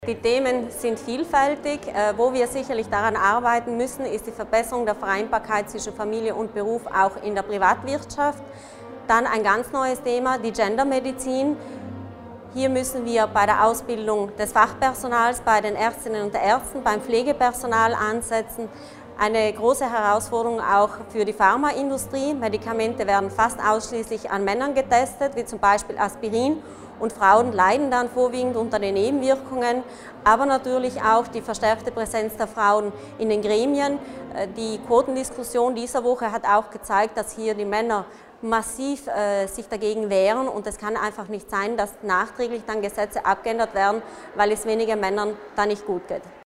Die Themen sind vielfältig. Wo wir sicherlich daran arbeiten müssen, ist die Verbesserung der Vereinbarkeit zwischen Familie und Beruf auch in der Privatwirtschaft. Dann ein ganz neues Thema, die Gendermedizin. Hier müssen wir bei der Ausbildung des Fachpersonals, bei den Ärztinnen und Ärzten, beim Pflegepersonal ansetzen. Eine große Herausforderung auch für die Pharmaindustrie. Medikamente werden fast ausschließlich an Männern getestet, wie zum Beispiel Aspirin. Und Frauen leiden dann vorwiegend unter den Nebenwirkungen, aber natürlich auch die verstärkte Präsenz der Frauen in den Gremien. Die Quotendiskussion dieser Woche hat auch gezeigt, dass hier die Männer massiv sich dagegen wehren, und es kann einfach nicht sein, dass nachträglich dann Gesetze abgeändert werden, weil es wenigen Männern da nicht gut geht.